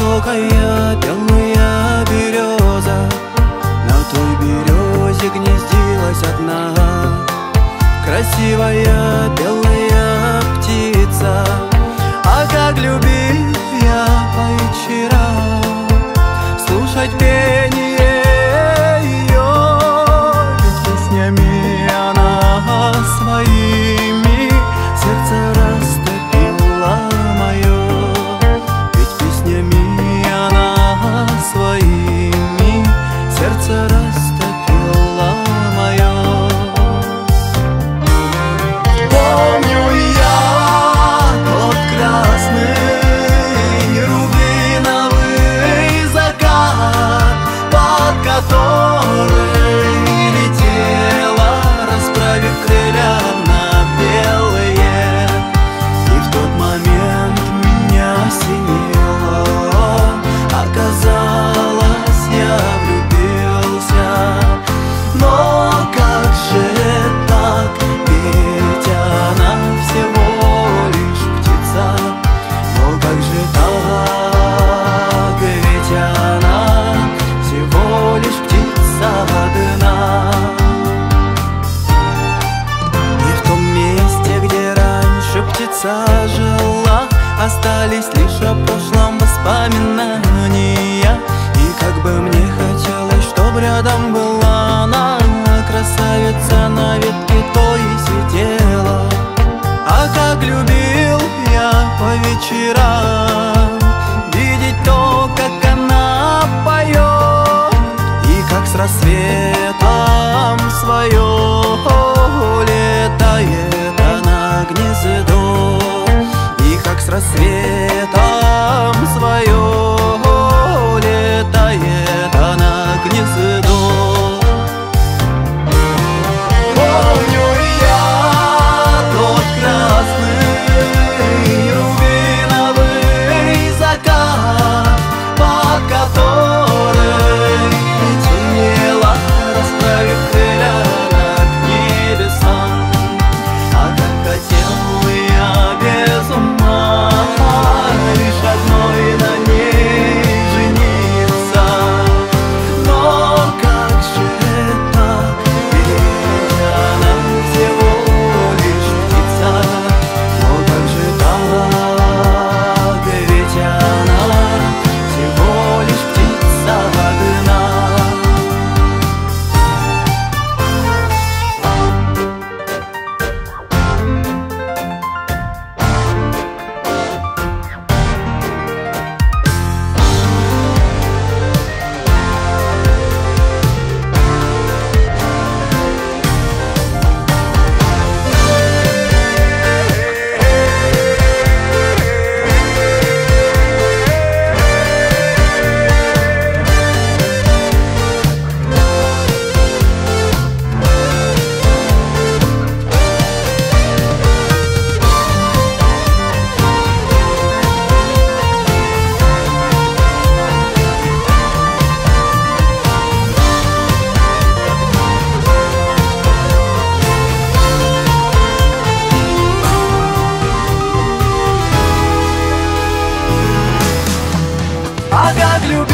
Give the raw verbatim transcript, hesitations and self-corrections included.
высокая белая береза, на той березе гнездилась одна красивая белая птица. А как любил я по вечерам слушать пение ее, ведь песнями она своими сердце растопила мое, ведь песнями она своими сердце растопила мое. Помню я тот красный рубиновый закат, под который летела, расправив крылья на белые. И в тот момент меня осенило, оказалось, я влюбился. Но как же так, ведь она всего лишь птица. Но как же так, ведь она всего лишь птица одна. И в том месте, где раньше птица жила, остались лишь о прошлом воспоминания. И как бы мне хотелось, чтоб рядом была она, красавица на ветке той сидела. А как любил я по вечерам видеть то, как она поет, и как с рассветом свое летает она к гнезду, и как с рассветом свое летает она к гнезду. Помню я тот красный рубиновый закат, под который летела, расправив крылья над небесам. А как хотел я без ума лишь одной на ней жениться. Но как же так, ведь она всего лишь птица. Но как же так, ведь она всего лишь птица одна. А как любил